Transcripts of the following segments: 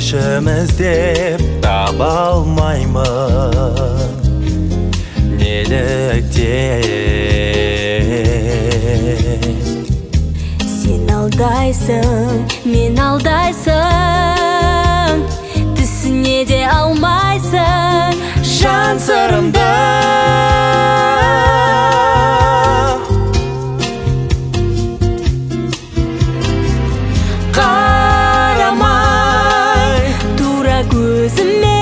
ішім іздеп таба алмаймын. Неліктен? Сен алдайсың, мен алдайсың, түсіне де алмайсың жан сырымды. Қарамай тура көзіме,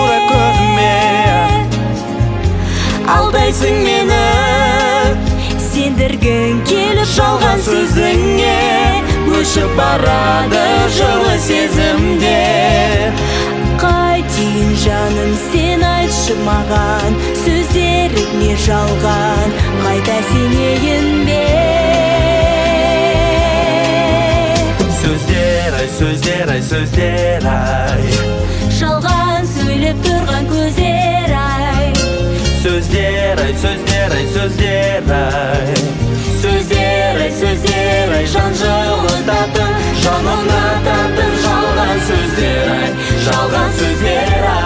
алдайсың мені, сендіргің келіп жалған сөзіңе өшіп барады жылы сезімде. Қайтейін жаным, сен айтшы маған, сөздерің не жалған, қайта сенейін бе? Сөздер ай, сөздер ай, сөздер ай, Жалған сөйлеп тұрған көздер ай. сөздер ай, сөздер ай, сөздер ай, сөздер ай, сөздер ай, жан жылытатын, жан ұнататын жалған сөздер ай, жалған сөздер ай.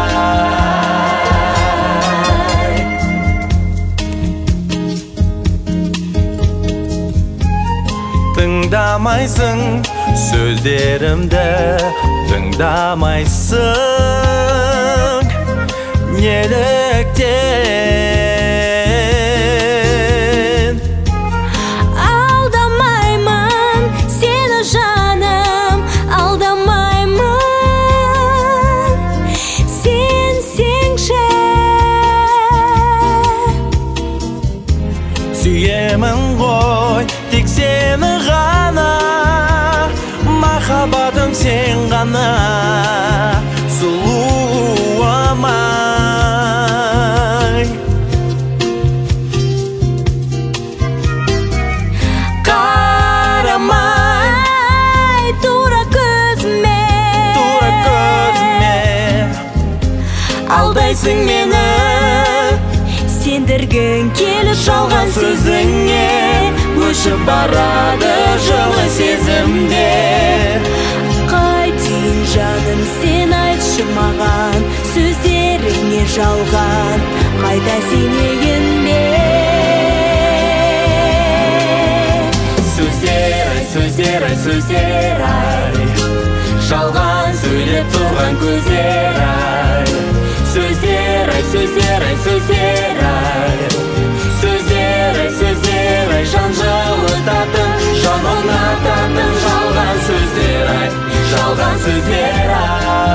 Тыңдамайсың сөздерімді, тыңдамайсың. Неліктен? Алдамаймын сені жаным, алдамаймын, сенсеңші. Сүйемін ғой тек сені ғана, махаббатым сен ғана, сұлуым-ай. Қарамай тура көзіме, алдайсың мені, сендіргің келіп жалған сөзіңе өшіп барады жылы сезімде. Қайтейін жаным, сен айтшы маған, сөздерің не жалған, қайта сенейін бе? Сөздер ай, сөздер ай, сөздер ай, жалған сөйлеп тұрған көздер ай. Сөздер ай, сөздер ай, сөздер ай, сөздер ай, сөздер ай, жан жылытатын, жан ұнататын жалған сөздер ай, жалған сөздер ай.